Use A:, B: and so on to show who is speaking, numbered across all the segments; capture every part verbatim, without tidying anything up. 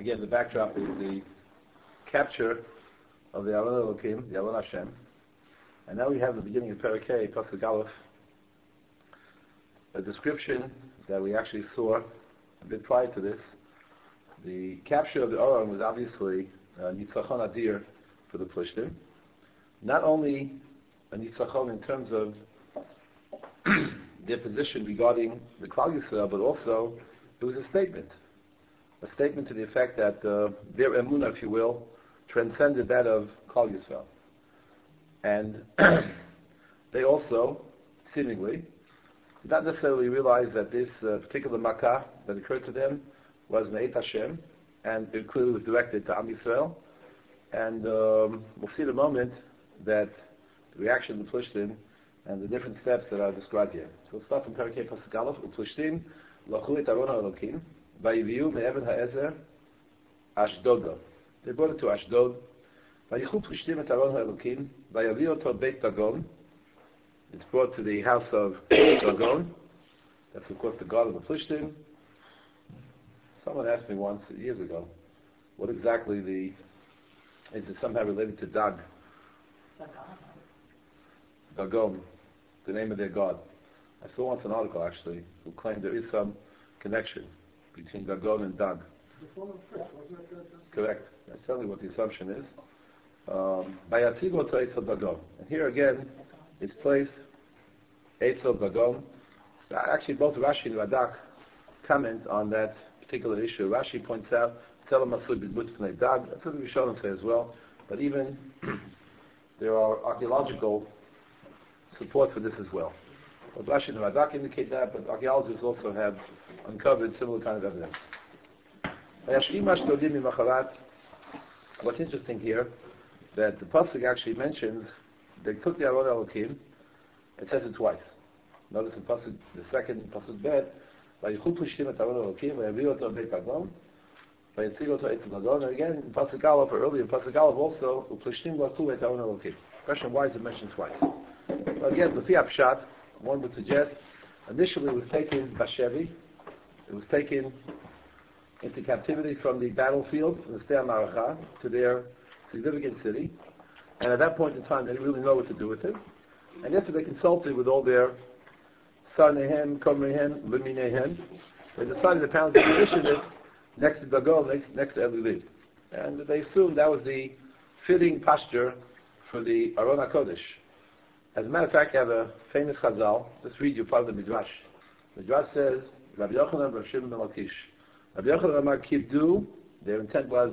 A: again, the backdrop is the capture of the Aron Elokim, the Aron Hashem. And now we have the beginning of Parakeh, Pasuk Aleph, a description that we actually saw a bit prior to this. The capture of the Aron was obviously a Nitzachon Adir for the Plishtim. Not only a Nitzachon in terms of their position regarding the Klal Yisrael, but also it was a statement. A statement to the effect that uh, their emunah, if you will, transcended that of Klal Yisrael. And they also, seemingly, did not necessarily realize that this uh, particular makkah that occurred to them was Me'et Hashem, and it clearly was directed to Am Yisrael. And um, we'll see in a moment that the reaction of the Plishtim and the different steps that are described here. So we'll start from Parakeh Pasuk Aleph. U'Plishtim lachu et Aron HaElokim vayiviu me'even ha'ezer Ashdoda. They brought it to Ashdod. Vayichu Plishtim et Aron HaElokim vayaviu oto Beit Dagon. It's brought to the house of Dagon. That's of course the god of the Plishtim. Someone asked me once, years ago, what exactly the, is it somehow related to Dag? Dagon, the name of their god. I saw once an article actually who claimed there is some connection between Dagon and Dag. Correct. That's certainly what the assumption is. Um, Bayatzigo to Eitzel Dagon. And here again, it's placed Eitzel Dagon. Actually, both Rashi and Radak comment on that particular issue. Rashi points out, Tzelem Masud B'dmut Pnei Dag. That's what the Rishonim say as well. But even there are archaeological support for this as well. But Rashi and Radak indicate that, but archaeologists also have uncovered similar kind of evidence. What's interesting here, that the Pasuk actually mentions they took the Aron Elokim. It says it twice. Notice in Pasuk, the second Pasuk Bet, Vayichu Plishtim et Aron Elokim, Vayaviu oto Beit Dagon, Vayitzigu oto Eitzel Dagon. And again, in Pasuk Aleph, or earlier in Pasuk Aleph also, U'Plishtim lachu et Aron Elokim. Question: why is it mentioned twice? Well, again, the Pshat, one would suggest, initially it was taken Bashevi, it was taken into captivity from the battlefield, from the Stea Maracha, to their significant city. And at that point in time, they didn't really know what to do with it. And yesterday they consulted with all their Sarnehem, Komrehem, Luminehem. They decided apparently to position it next to Dagon, next, next to Elulid. And they assumed that was the fitting posture for the Aron HaKodesh. As a matter of fact, I have a famous Chazal. Just read you part of the Midrash. The Midrash says, Rabbi Yochanan, Rabbi Shimon ben Lakish. Rabbi Yochanan Amar Kibdu, their intent was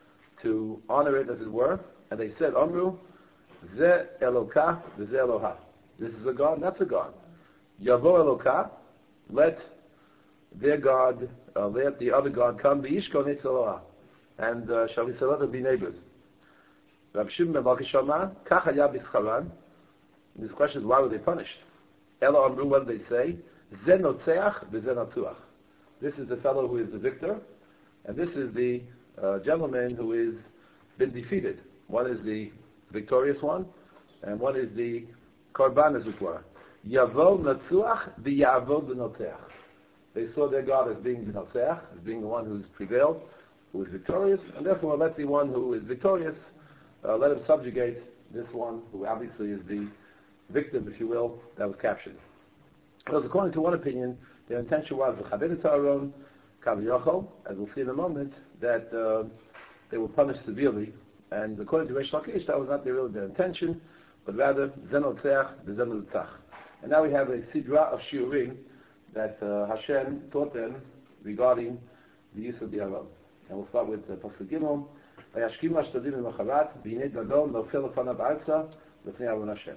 A: to honor it, as it were. And they said, Amru, Ze Elokah, Ze Eloha. This is a God, that's a God. Yavo Elokah, let their God, uh, let the other God come, V'yishkon Eitz Eloha. And uh, shall we say, let them be neighbors. Rabbi Shimon ben Lakish Amar, Kach haya b'scharan. This question is, why were they punished? Elo Amru, what did they say? Ze Notzeach, Ze Natzuach. This is the fellow who is the victor, and this is the uh, gentleman who is been defeated. One is the victorious one, and one is the korban, as it were. Yavo Natzuach, the Yavo the Notzeach. They saw their God as being the Notzeach, as being the one who has prevailed, who is victorious, and therefore let the one who is victorious, uh, let him subjugate this one who obviously is the victim, if you will, that was captured. Because according to one opinion, their intention was the Chabed Aaron, Kav as we'll see in a moment, that uh, they were punished severely. And according to Reish Lakish, that was not really their intention, but rather Zenotzeach, the Zenutzach. And now we have a sidra of shiurim that uh, Hashem taught them regarding the use of the Aron. And we'll start with uh, Pasuk Gimel. Vayashkim Ashtadim Macharat, V'hinei Dagon Nofel Lefanav Arza, Lefnei Aron Hashem.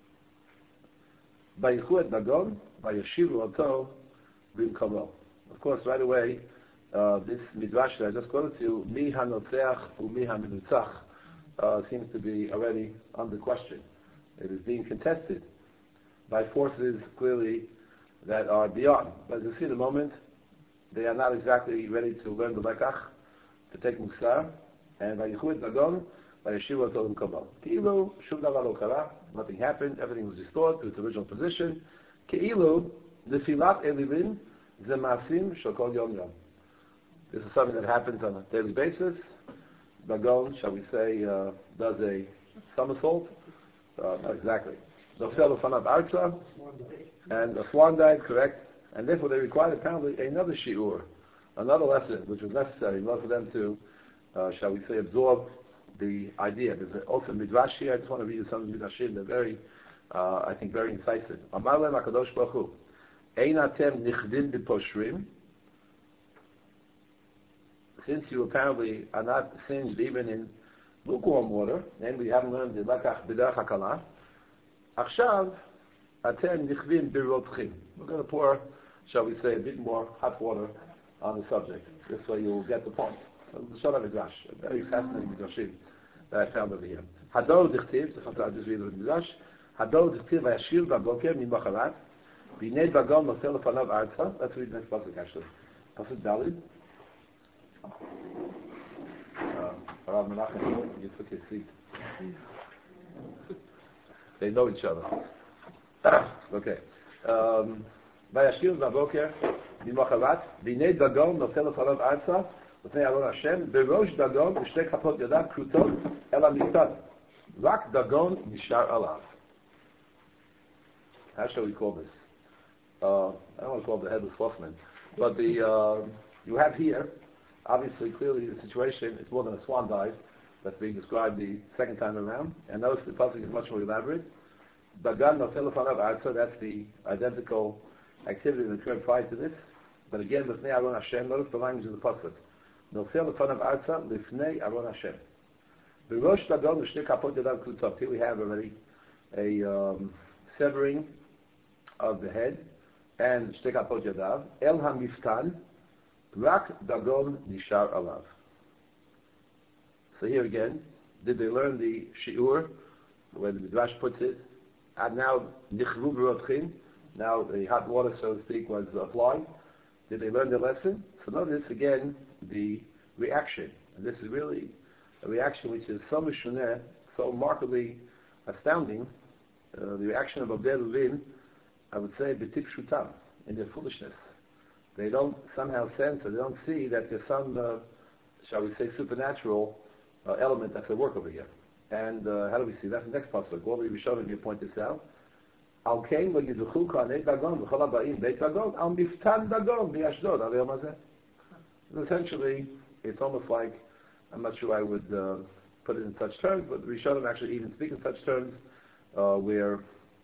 A: Vayichu et Dagon, Vayashivu Oto, B'imkomo. Of course, right away, uh, this midrash that I just quoted to you, Mi HaNotzeach U Mi HaMenutzach, uh, seems to be already under question. It is being contested by forces clearly that are beyond. But as you see in a moment, they are not exactly ready to learn the lekach, to take musar, and Vayichu et Dagon, Vayashivu Oto B'imkomo. Ki'ilu Shum Davar Lo Kara, nothing happened, everything was restored to its original position. Ki'ilu Nefilat Elilin Zemasim Shokol Yom Yom. This is something that happens on a daily basis. Dagon, shall we say, uh, does a somersault. Uh, not exactly. Nofel Ufanav Arza, and a swan dive, correct? And therefore they required apparently another shiur, another lesson, which was necessary in order for them to, uh, shall we say, absorb the idea. There's also midrash here. I just want to read you some midrashim. They're very, uh, I think, very incisive. Amar lehem HaKadosh Baruch Hu, Ein atem nichdim b'poshrim. Since you apparently are not singed even in lukewarm water, and we haven't learned the lakach b'derech hakalah, achshav atem nichdim b'rotchim. We're going to pour, shall we say, a bit more hot water on the subject. This way you'll get the point. The Shona Midrash, a very fascinating Midrashim that I found over here. Hador dichtiv, just want to just read the Midrash. Hador dichtiv v'yashir v'boker mimacharat b'nei bagon nofel lepanav arza. Let's read the next pasuk actually. Pasuk Dalid. Rav Menachem, you took his seat. They know each other. Okay. V'yashir v'boker mimacharat b'nei bagon nofel lepanav arza. לפני ארון השם, בראש דגון ושתי כפות ידיו כרותות אל המיטה. רק דגון נשאר עליו. How shall we call this? Uh, I don't want to call it the headless horseman, but the uh, you have here, obviously, clearly the situation, it's more than a swan dive that's being described the second time around, and notice the pasuk is much more elaborate. Dagan nofel lepanav arza, that's the identical activity that occurred prior to this, but again, לפני ארון השם, notice the language of the pasuk. נופל לפניו ארצה לפני ארון השם. בראש דגון ושתי כפות ידיו כרותות. Here we have already a um, severing of the head and שתי כפות ידיו. אל המפתן, רק דגון נשאר עליו. So here again, did they learn the shiur, the way the Midrash puts it? And now, nichvu b'rotchim, now the hot water, so to speak, was applied. Did they learn the lesson? So notice again the reaction. And this is really a reaction which is so mishuneh, so markedly astounding. Uh, the reaction of Abdel Levin, I would say, b'tip shutam, in their foolishness. They don't somehow sense, or they don't see that there's some, uh, shall we say, supernatural uh, element that's at work over here. And uh, how do we see that? The next pasuk, all the Rishonim here point this out. Al kain lo yizuchu kanei dagon v'chol habayim beit dagon al miftan dagon v'yashdod al yom hazeh. Essentially, it's almost like, I'm not sure I would uh, put it in such terms, but the Rishonim actually even speak in such terms, uh, where,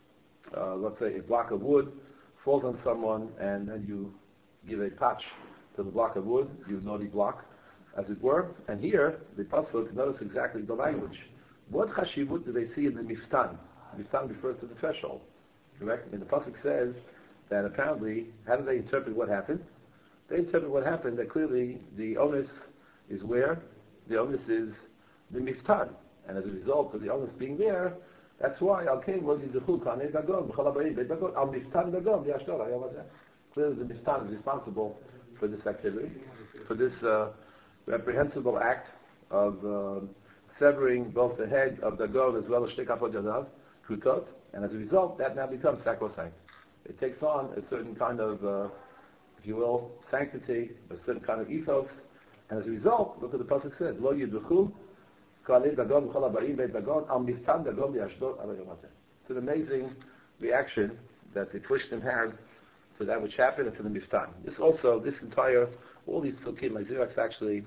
A: uh, let's say, a block of wood falls on someone, and then you give a patch to the block of wood, you naughty block, as it were. And here, the pasuk, notice exactly the language. What chashivut do they see in the miftan? Miftan refers to the threshold. Correct? And the pasuk says that apparently, how do they interpret what happened? They interpret what happened that clearly the onus is where? The onus is the miftan. And as a result of the onus being there, that's why al kain lo yizuchu kanei dagon v'chol habayim beit dagon al miftan dagon v'yashdod al yom hazeh. Clearly the miftan is responsible for this activity, for this uh, reprehensible act of uh, severing both the head of dagon as well as shtei kafot yadav, krutot, and as a result, that now becomes sacrosanct. It takes on a certain kind of, uh, if you will, sanctity, a certain kind of ethos, and as a result, look what the pasuk says: Lo yiduchu kanei dagon v'chol habayim beit dagon al miftan dagon v'yashdod al yom hazeh. It's an amazing reaction that the Christian had to that which happened and to the miftan. This also, this entire, all these psukim, like Zirax actually,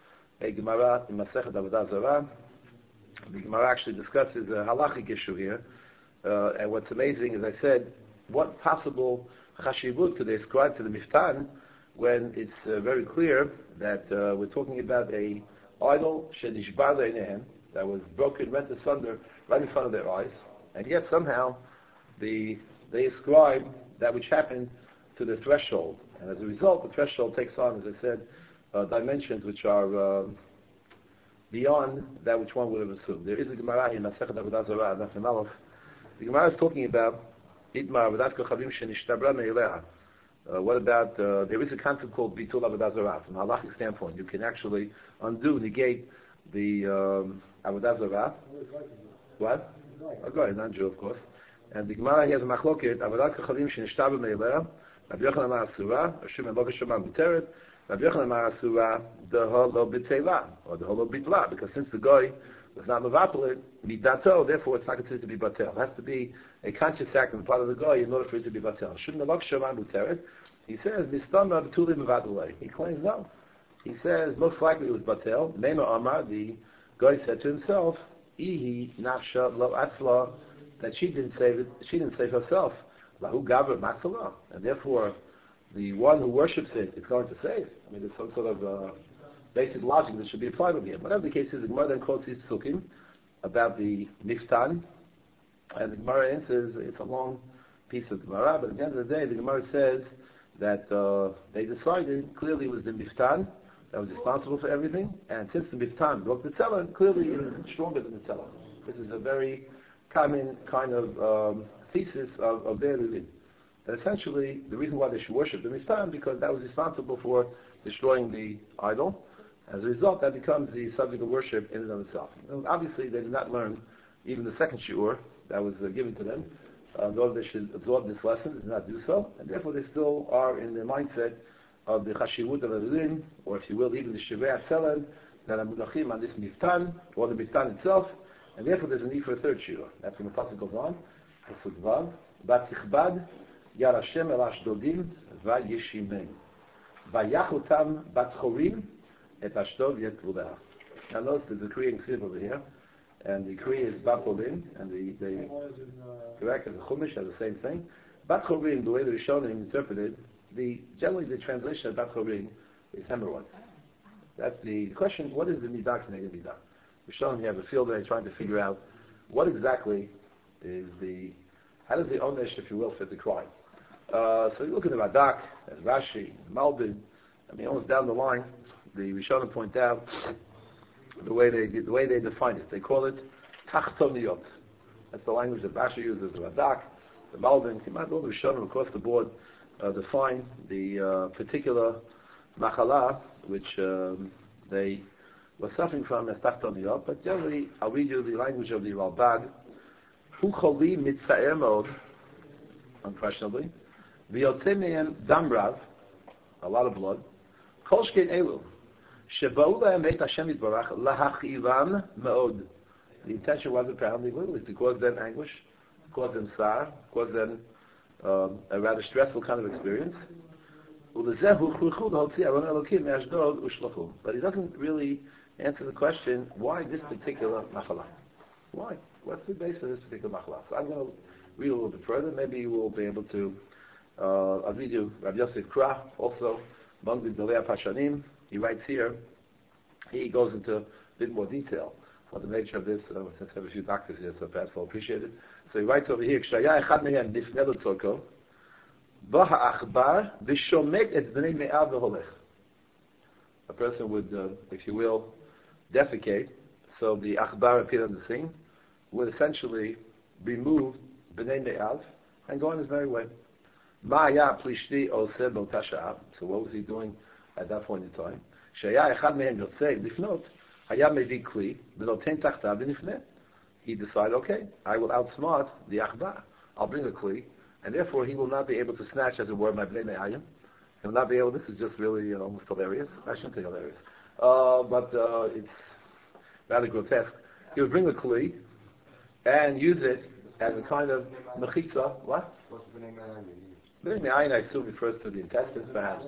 A: a Gemara in Masechet Avodah Zarah, the Gemara actually discusses a halachic issue here, uh, and what's amazing, as I said, what possible chashivut could they ascribe to the miftan when it's uh, very clear that uh, we're talking about a idol shenishbar leinehem, that was broken, rent asunder right in front of their eyes, and yet somehow the they ascribe that which happened to the threshold, and as a result, the threshold takes on, as I said, uh, dimensions which are uh, beyond that which one would have assumed. There is a Gemara in Masechet Avodah Zarah, Daf Mem Aleph. The Gemara is talking about Idmar Avodat Kochavim Shenishtabra Me'ileha. What about, uh, there is a concept called Bitul Avodah Zarah. From a halachic standpoint, you can actually undo, negate the um, Avodah Zarah. What? A guy, not Jew, of course. And the Gemara has a machloket, Avodat Kochavim Shenishtabra Me'ileha, Rabbi Yochanan Amar Asura, Hashem and Lokesh Amar Muteret, Rabbi Yochanan Amar Asura Deho Lo B'Teilah, or Deho Lo B'Tla, because since the guy was not mevatel it, midato, therefore it's not considered to be batel. It has to be a conscious act on the part of the guy in order for it to be batel. Shouldn't have shaman muteret. He says mistama b'tuli mevatel. He claims no. He says most likely it was batel. Mema Amar, the guy said to himself, Ihi nafsha lo atzla, that she didn't save it. She didn't save herself. Lahu gavra matzalah, and therefore the one who worships it is going to save. I mean, there's some sort of uh, basic logic that should be applied over here. Whatever the case is, the Gemara then quotes these psukim about the miftan, and the Gemara answers, it's a long piece of Gemara, but at the end of the day, the Gemara says that uh, they decided, clearly it was the miftan that was responsible for everything, and since the miftan broke the tzelah, clearly it is stronger than the tzelah. This is a very common kind of um, thesis of, of their religion. That essentially, the reason why they should worship the miftan, because that was responsible for destroying the idol. As a result, that becomes the subject of worship in and of itself. And obviously, they did not learn even the second shiur that was uh, given to them. Uh, though they should absorb this lesson, they did not do so, and therefore they still are in the mindset of the chashivut of the or if you will, even the shivei atzelan, that are munachim on this miftan, or the miftan itself, and therefore there's a need for a third shiur. That's when the pasuk goes on. Pasuk vav, bat tichbad, yar Hashem el ashdodim, va yeshimem, vayachutam bat chorim, et ashdod yet vudah. Now notice there's a Korean ksiv over here, and the Korea is bat chorim, and the, the correct as a chumash has the same thing. Bat chorim, the way the Rishonim interpreted, the generally the translation of bat chorim is hemorrhoids. That's the question. What is the midah k'neged midah? Rishonim have a field day trying to figure out what exactly is the, how does the onesh, if you will, fit the crime. Uh, so you look at the Radak, and Rashi, and Malbim. I mean, almost down the line, the Rishonim point out the way they the way they define it. They call it tachtoniyot. That's the language that Rashi uses. The Radak, the Malbim, all the Rishonim across the board uh, define the uh, particular machala which um, they were suffering from as tachtoniyot. But generally, I'll read you the language of the Ralbag. Hu choli mitza'er mod, unquestionably. V'yotzei damrav, a lot of blood. Kol shkein elu, sheba'u lahem beit Hashem yitbarach lahachivan me'od. The intention was apparently literally to cause them anguish, to cause them sar, cause them um, a rather stressful kind of experience. But he doesn't really answer the question, why this particular machala? Why? What's the basis of this particular machala? So I'm going to read a little bit further. Maybe you will be able to, uh, I'll read you Rabbi Yosef Krah, also among the Gdolei Pashanim. He writes here, he goes into a bit more detail on the nature of this, uh, since I have a few doctors here, so perhaps I'll appreciate it. So he writes over here, K'shaya echad mehem nifneh l'tzorko, v'ha'achbar v'shomek et b'nei me'av v'holech. A person would, uh, if you will, defecate, so the achbar appeared on the scene, would essentially remove b'nei me'av and go on his merry way. Ma'aya plishti oseh b'ota sha'ah. So what was he doing at that point in time? K'shaya echad mehem yotzei lifnot, haya mevi kli v'noten tachtav v'nifneh. He decided, okay, I will outsmart the achbar. I'll bring a kli, and therefore he will not be able to snatch, as it were, my bnei me'ayim. He will not be able. This is just really uh, almost hilarious. I shouldn't say hilarious, uh, but uh, it's rather grotesque. He would bring the kli and use it as a kind of mechitza. What? What's bnei me'ayim? Bnei me'ayim, I assume, refers to the intestines, perhaps.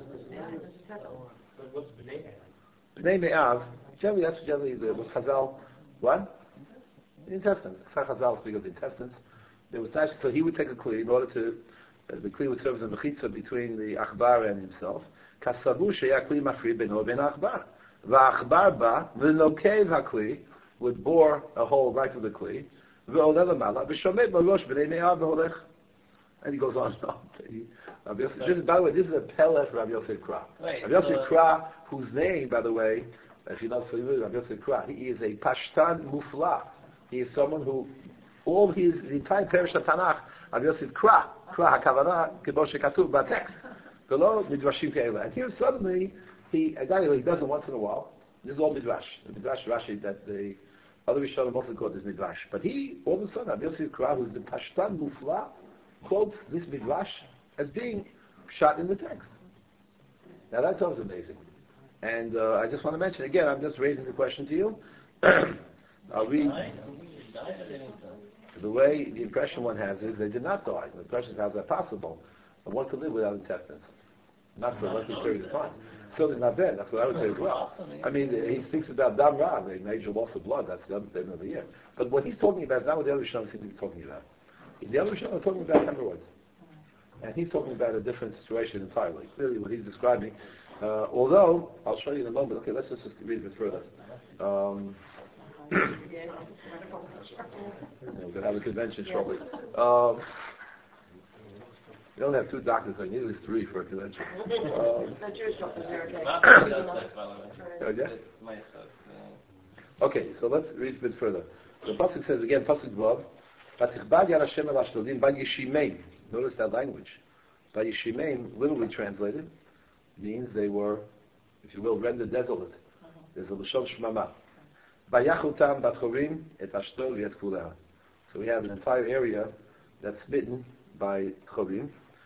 B: But what's bnei me'ayim?
A: Bnei me'av. Generally, that's generally the was Chazal. What? The intestines. Chazal speak of the intestines. There was actually, so he would take a kli in order to, uh, the kli would serve as a mechitza between the achbar and himself. Kasavu sheya kli mafri beno ben achbar. Va'achbar ba v'nokei ha'kli would bore a hole right through the kli. V'oleh l'mala v'shomet b'rosh b'nei me'av v'holech. And he goes on and on. He, Rabbi Yosef, this is, by the way, this is a pellet for Rabbi Yosef Krah. Rabbi Yosef uh, Krah, whose name, by the way, if you're not familiar with Rabbi Yosef Krah, he is a pashtan mufla. He is someone who, all his, the entire Perish Tanakh, Rabbi Yosef Krah, Krah HaKavanah, Kebo Shekatuv, by text, below Midrashim Ke'ela. And here suddenly, he, a guy who he does it once in a while, this is all Midrash, the Midrash Rashi that the other Rishonim also called this Midrash. But he, all of a sudden, Rabbi Yosef Krah, who's the pashtan mufla, quotes this Midrash as being shot in the text. Now that's also amazing. And uh, I just want to mention again, I'm just raising the question to you. Are we, the way the impression one has is they did not die. The impression is how is that possible? And one could live without intestines, not for a lengthy period of time. Still, it's not dead. That's what I would say as well. I mean, he speaks about dam ra, the major loss of blood. That's the understatement of the year. But what he's talking about is not what the other Rishonim seem to be talking about. The other Rishonim are talking about hemorrhoids, and he's talking about a different situation entirely. Clearly, what he's describing. Uh, although I'll show you in a moment. Okay, let's just, just read a bit further. Um, yeah, we're going to have a convention shortly. Um, we only have two doctors. I need at least three for a convention. Um,
C: the Jewish doctors are
A: okay. Okay, so let's read a bit further. The pasuk says again, pasuk vav, "Vatichbad yad Hashem el Ashdodim b'yishimein." Notice that language. B'yishimein, literally translated, means they were, if you will, rendered desolate. There's a l'shon shmama. Bayachutam batchorim et Ashdod v'et kuleha. So we have an entire area that's smitten by chorim.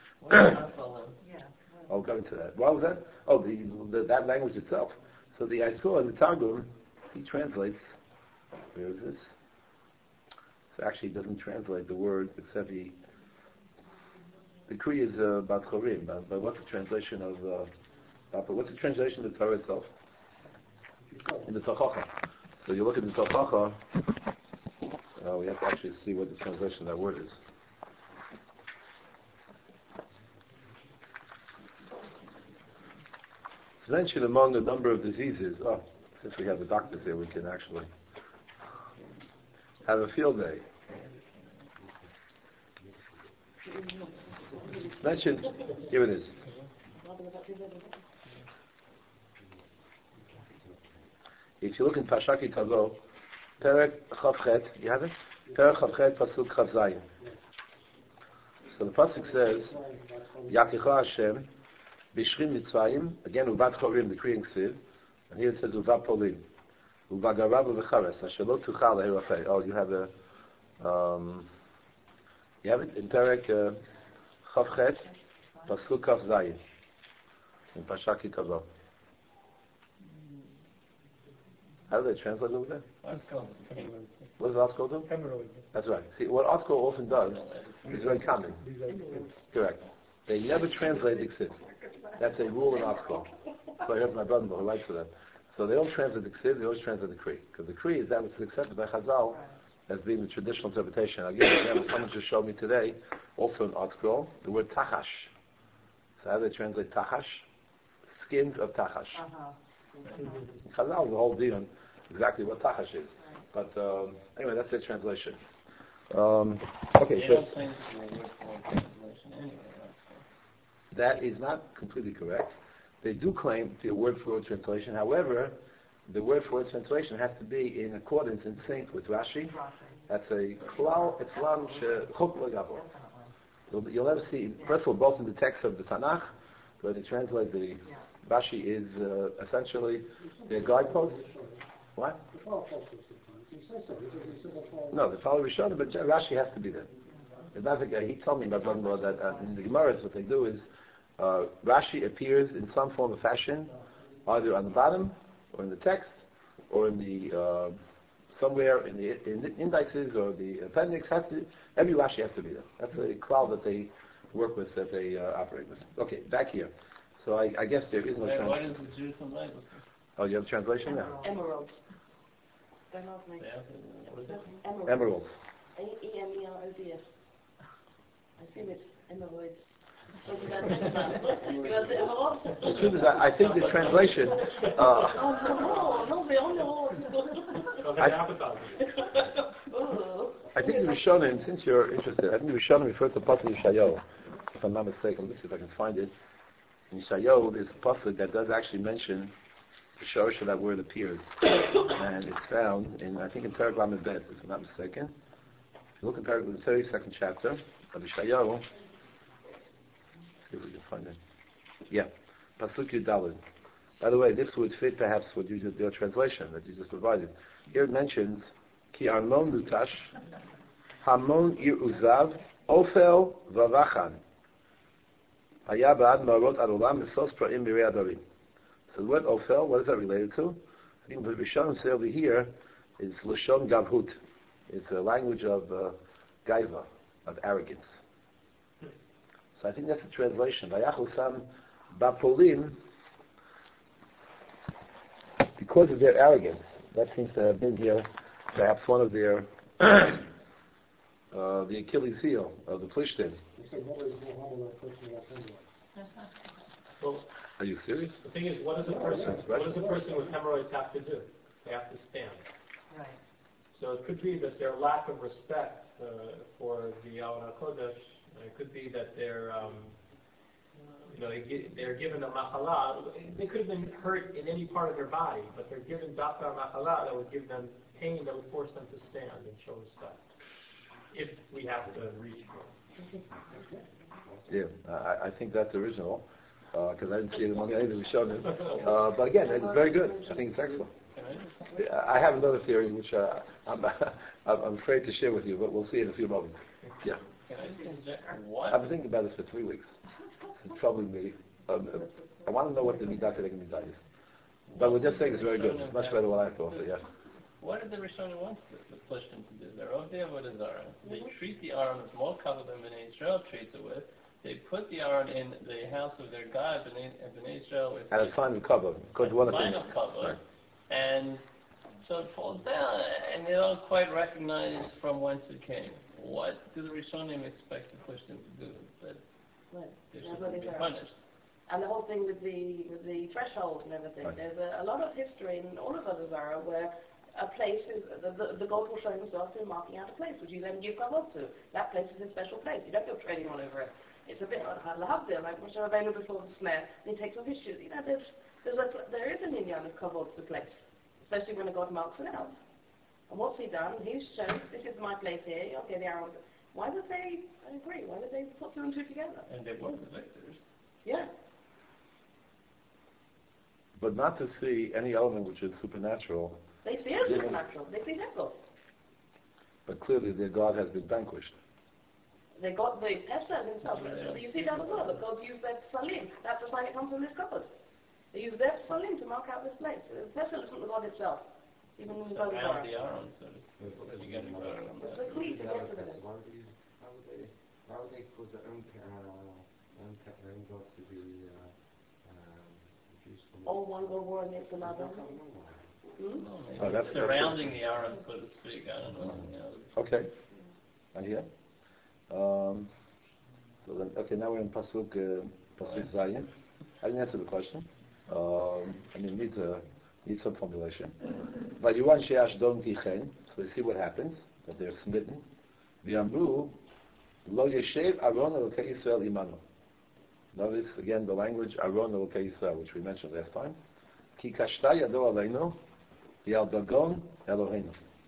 A: I'll go into that. What was that? Oh, the, the that language itself. So the I saw in the Targum, he translates. Where is this? So actually, he doesn't translate the word except he. The Kri is uh, batchorim, but, but what's the translation of? Uh, what's the translation of the Torah itself? In the Tochacha. So you look at the Tochacha. Uh, we have to actually see what the translation of that word is. It's mentioned among a number of diseases. Oh, since we have the doctors here, we can actually have a field day. It's mentioned, here it is. If you look in Pashaki Tazo, Perek Chavchet, you have it? Perek Chavchet, Pasuk Chav Zayin. So the Pasuk says, Yakicha Hashem, Bishrim Mitzrayim, again, Uvat Chorim, the Kriyan Ksiv, and here it says, Uvat Polim, Uvat Garav V'chares, Ashelot Tuchal Herafei. Oh, you have a, um, you have it in Perek uh, Chavchet, Pasuk Chav Zayin, in Pashaki Tazo. How do they translate over there? What does Artsco do?
B: Hemorrhoids.
A: That's right. See, what Artsco often does is very common. Correct. They never translate the Ksiv. That's a rule in Artsco. So I heard my brother who writes for them. So they don't translate the Ksiv, they always translate the Kri. Because the Kri is that which is accepted by Chazal as being the traditional interpretation. I'll give you an example. Someone just showed me today, also in Artsco, the word Tachash. So how do they translate Tachash? Skins of Tachash. Uh-huh. Chazal is the whole deal on exactly what Tachash is. But um, anyway, that's their translation. Um, okay, so that is not completely correct. They do claim the word for word translation. However, the word for word translation has to be in accordance, in sync with Rashi. That's a klal etzlam shechok l'gavor. You'll never see, first of all, both in the text of the Tanakh, where they translate the Rashi is uh, essentially their guidepost. What? No, they follow Rishonim, but Rashi has to be there. It's not like, uh, he told me, my brother-in-law, that uh, in the Gemaras, what they do is uh, Rashi appears in some form or fashion, either on the bottom, or in the text, or in the uh, somewhere in the, in the indices or the appendix. Has to, every Rashi has to be there. That's a cloud that they work with, that they uh, operate with. Okay, back here. So I, I guess there is no translation.
B: What is the Jerusalem language?
A: Oh, you have a translation now?
C: Emeralds.
A: Emeralds. Emeralds.
C: E M E R O D S. I assume it's emeralds.
A: The truth is, I, I think the translation. Uh, I, I think the Rishonim, since you're interested, I think the Rishonim refer to Pasuk Yeshayahu, if I'm not mistaken. Let's see if I can find it. In Yeshayahu, there's a pasuk that does actually mention the shorish of that word appears, and it's found in, I think, in Perek Lamed Bet, if I'm not mistaken. If you look in Perek, the thirty-second chapter of Yeshayahu, let's see if we can find it. Yeah, pasuk Yudalid. By the way, this would fit perhaps with your, your translation that you just provided. Here it mentions Ki Armon Lutash, Hamon Ir Uzav, Ofel Vavachan. So So the word Ophel, what is that related to? I think the Rishonim say over here is Lashon Gavhut. It's a language of uh, gaiva, of arrogance. So I think that's the translation. Vayachol Sam Bapolim, because of their arrogance, that seems to have been here perhaps one of their uh, the Achilles heel of the Plishtim.
B: Well,
A: Are you serious?
B: the thing is, what does a person, what does a person with hemorrhoids have to do? They have to stand.
C: Right.
B: So it could be that their lack of respect uh, for the Aron HaKodesh. It could be that they're, um, you know, they're given a machala. They could have been hurt in any part of their body, but they're given dafka machala that would give them pain that would force them to stand and show respect. If we have to reach for it.
A: Yeah, I, I think that's original, because uh, I didn't see it among any of the Rishonim. Uh, but again, it's very good. I think it's excellent. I have another theory, which uh, I'm, I'm afraid to share with you, but we'll see in a few moments. Yeah.
D: Can I just inject what?
A: I've been thinking about this for three weeks. It's troubling me. Um, I want to know what the Midah Kedek Midah is. But we're just saying it's very good. It's much better than what I have to offer, yes.
D: What did the Rishonim want the, the Plishtim to do? They're over there with a Zara. They treat the Aron with more cover than Bnei Israel treats it with. They put the Aron in the house of their God, Bnei, Bnei Israel, with
A: and a sign of cover. Because one of
D: sign of cover. Right. And so it falls down, and they don't quite recognize from whence it came. What do the Rishonim expect the Plishtim to do? That
C: Right.
D: they
C: Yeah,
D: should be
C: are.
D: punished.
C: And the whole thing with the with the thresholds and everything.
A: Right.
C: There's a, a lot of history in all of us Zara where a place is the, the, the God will show himself through marking out a place, which you then give kavod to. That place is a special place. You don't go trading all over it. It's a bit like lahavdil, like Moshe Rabbeinu before the snare, and he takes off his shoes. You know, there's there's a there is an inyan of kavod to place, especially when a God marks it out. And what's he done? He's shown this is my place here. Okay, the arrows. Why would they? I agree. Why would they put two and two together?
D: And they were the victors.
C: Yeah.
A: But not to see any element which is supernatural.
C: They see it as supernatural. They see that God.
A: But clearly their God has been vanquished.
C: They got the Pesach himself. Yeah. You see that as well. The gods use their salim. That's the sign it comes from this cupboard. They use their salim to mark out this place. The Pesach isn't the God itself. Even in the
D: So
C: Bible.
D: around the Aron, so to speak. You get the Aron.
C: It's the key to get to the
E: Why would they, why would they, why would they put their own, uh, own, own God to be uh, um, reduced from...
C: All one God war against another.
E: I can't remember.
C: Hmm?
D: No, maybe
A: Oh, that's-
D: surrounding the Aron, so to speak. I don't know. You know.
A: Okay. I hear. Um, so then, okay, now we're in Pasuk, uh, Pasuk Zayin. I didn't answer the question. Um, I mean, it needs, a, needs some formulation. Vayuan she'ash don kichen. So they see what happens, that they're smitten. V'amru lo yeshev Aron Elokei Yisrael imanu. Notice again the language Aron Elokei Yisrael, which we mentioned last time. Ki kashta yado aleinu yal dagon Eloheinu.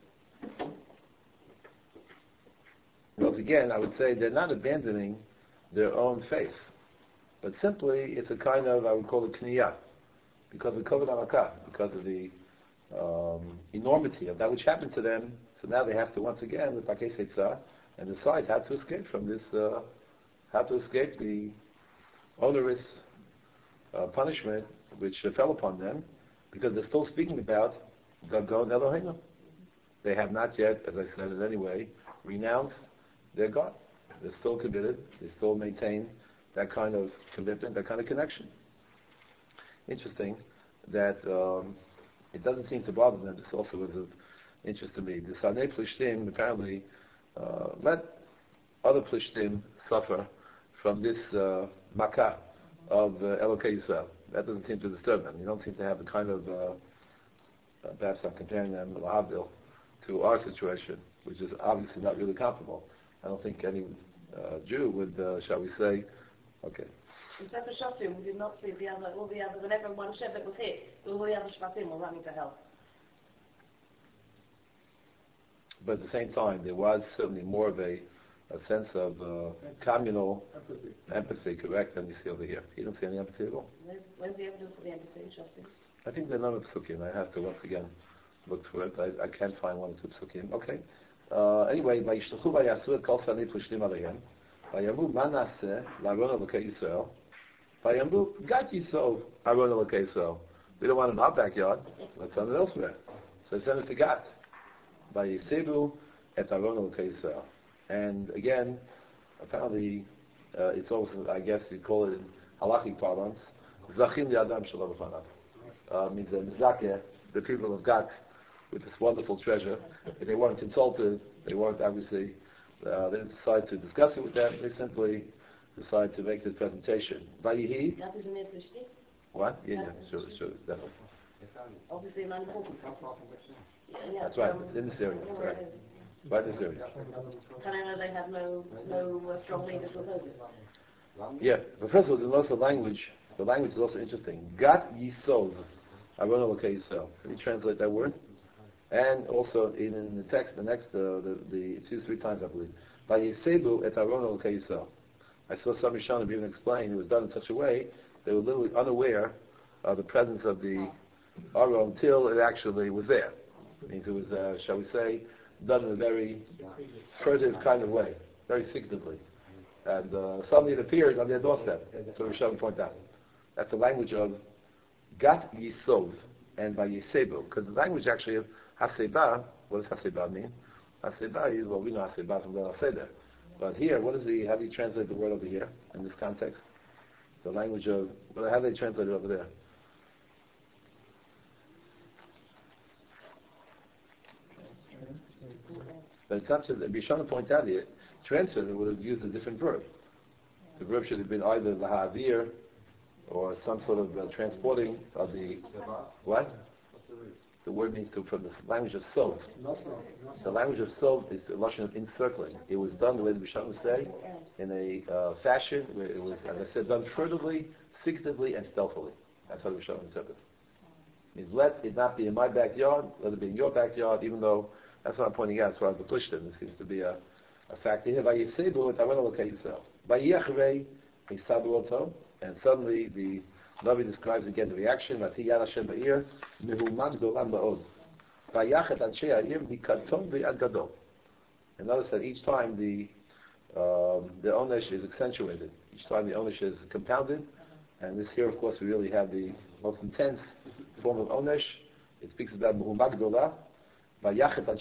A: Once again, I would say they're not abandoning their own faith, but simply it's a kind of, I would call it kniyah, because of Kovod Hamakah, because of the um, enormity of that which happened to them. So now they have to once again, with Takei Seitzah, and decide how to escape from this, uh, how to escape the onerous uh, punishment which uh, fell upon them, because they're still speaking about Dagon Eloheinu. They have not yet, as I said in any way, renounced their God. They're still committed. They still maintain that kind of commitment, that kind of connection. Interesting that um, it doesn't seem to bother them. This also was of interest to me. The Sanei Plishtim apparently uh, let other Plishtim suffer from this uh, Makkah of uh, Elokei Yisrael. That doesn't seem to disturb them. You don't seem to have the kind of, uh, uh, perhaps I'm comparing them, Lahavdil, to our situation, which is obviously not really comparable. I don't think any uh, Jew would, uh, shall we say, okay.
C: In Sefer Shoftim, we did not see the other, all the others, whenever one shepherd was hit, all the other Shvatim were running to hell.
A: But at the same time, there was certainly more of a, a sense of uh, communal empathy. empathy, correct, than you see over here. You don't see any empathy at all?
C: Where's, where's the evidence of the empathy in Shoftim?
A: I think there are none of psukim. I have to once again look for it. I, I can't find one or two psukim. Okay. Uh, anyway, וישלחו ויעשו את כל שני פלישתים עליהם, ויאמרו מה נעשה לארון אלוקי ישראל, ויאמרו גת יסוב ארון אלוקי ישראל. We don't want it in our backyard. Let's send it elsewhere. So they send it to Gat. By Yisebu et Aron Elokei Yisrael. And again, apparently, uh, it's also, I guess you call it in halachic parlance, Zachin Yadam Shalom B'fanav. Uh, means the Mizakeh, the people of Gat, with this wonderful treasure. They weren't consulted. They weren't obviously. Uh, they didn't decide to discuss it with them. They simply decided to make this presentation. Vayihi.
C: That is an Ethnic.
A: What? Yeah, yeah, sure, sure, definitely.
C: Obviously, an important. Yeah, yeah,
A: That's right.
C: um,
A: It's in this area. Right. Right in this area.
C: Can I know they have no no uh, strong leaders with us?
A: Yeah, but first of all, there's also language. The language is also interesting. Gat Yisov. Aron Elokei Yisrael. Can you translate that word? And also in, in the text, the next, uh, the, the it's used three times, I believe. By Yisebu et Aron Elokei Yisrael. I saw some Rishonim even explain it was done in such a way they were literally unaware of the presence of the Aron until it actually was there. It means it was, uh, shall we say, done in a very furtive kind of way, very secretively. And uh, suddenly it appeared on their doorstep. So Rishonim point out. That's the language of Gat Yisov and by Yisebu. Because the language actually of Haseba, what does Haseba mean? Haseba is, well, we know Haseba from the Seder. But here, what is the, how do you translate the word over here in this context? The language of, well, how do they translate it over there? But it's not just, Bishana pointed out here, transfer, they would have used a different verb. The verb should have been either lahavir or some sort of uh, transporting of the, what? The word means to, from the language of sov. The language of sov is the lashon of encircling. It was done the way the Bishana would say, in a uh, fashion where it was, as I said, done furtively, secretively, and stealthily. That's how the Bishana interpreted it. Means let it not be in my backyard, let it be in your backyard, even though, that's what I'm pointing out as far as the Plishtim. There seems to be a, a factor here. Vayisebu et Aron Elokei Yisrael. Vayichrei Yisabu Oto. And suddenly the Navi describes again the reaction. Vati Yad Hashem Ba'ir Mehumad Golam Ba'od. Vayachet Anshei Ha'ir Mikaton V'Yad Gadol. And notice that each time the um, the onesh is accentuated. Each time the onesh is compounded. And this here, of course, we really have the most intense form of onesh. It speaks about Mehumad Golam. And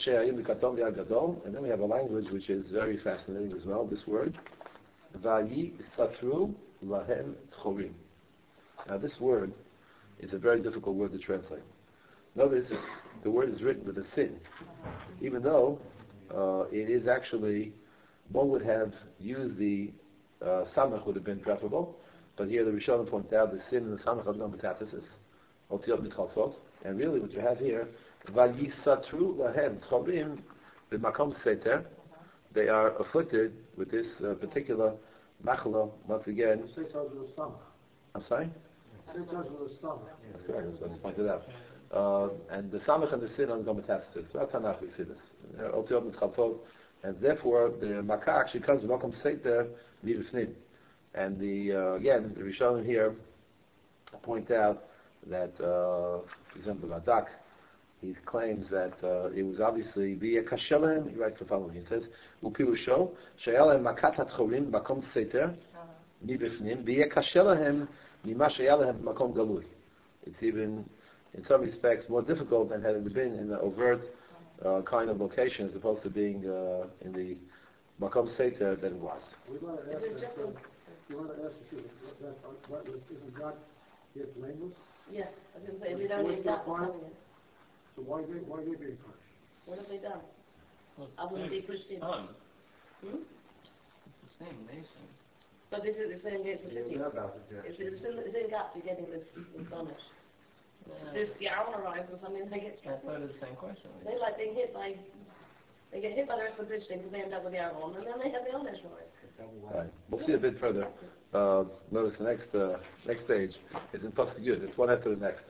A: then we have a language which is very fascinating as well, this word. Vayi satru lahem tchorim. Now this word is a very difficult word to translate. Notice the word is written with a sin. Even though uh, it is actually, one would have used the uh, samach would have been preferable, but here the Rishonim point out the sin and the samach are not metathesis, otiyot mitchalfot, and really what you have here, Vayisatru lahem tchorim b'makom seter. They are afflicted with this uh, particular machla. Once again, I'm sorry. That's correct. That's what I just pointed out. Uh, and the samach and the sin are not metathesis. That's Tanakh we see this. They're otiyot mitchalfot, and therefore the makkah actually comes b'makom seter v'ifnim. And the uh, again the Rishonim here point out that, uh, for example, Radak. He claims that uh, it was obviously via kashelem. He writes the following. He says, "Upirusho sheyalem makat hatchorim makom seter mibifnim via kashelem mima sheyalem makom galui." It's even, in some respects, more difficult than had it been in an overt uh, kind of location, as opposed to being uh, in the makom seter than it was.
F: We want to ask that, we want to ask you, that, what, isn't God here blameless?
C: Yeah, I was going to say, we don't need that.
F: So why they why they being punished?
C: What have they done?
D: Well,
C: I wouldn't be pushed in.
D: Son.
C: Hmm?
D: It's the same nation.
C: But this is the same against the
E: You
C: city.
E: know about it, yeah.
C: It's, it's, in, it's in gaps you're getting this astonished.
D: Yeah.
C: This Yaron arrives and something they get
D: I
C: struck.
D: thought it was the same question.
C: They like being hit by, they get hit by the rest of the British because they end up with Yaron, and then they have the honest right.
A: Right. We'll see a bit further. Uh, notice the next uh, next stage is in Pasuk Yud. It's one after the next.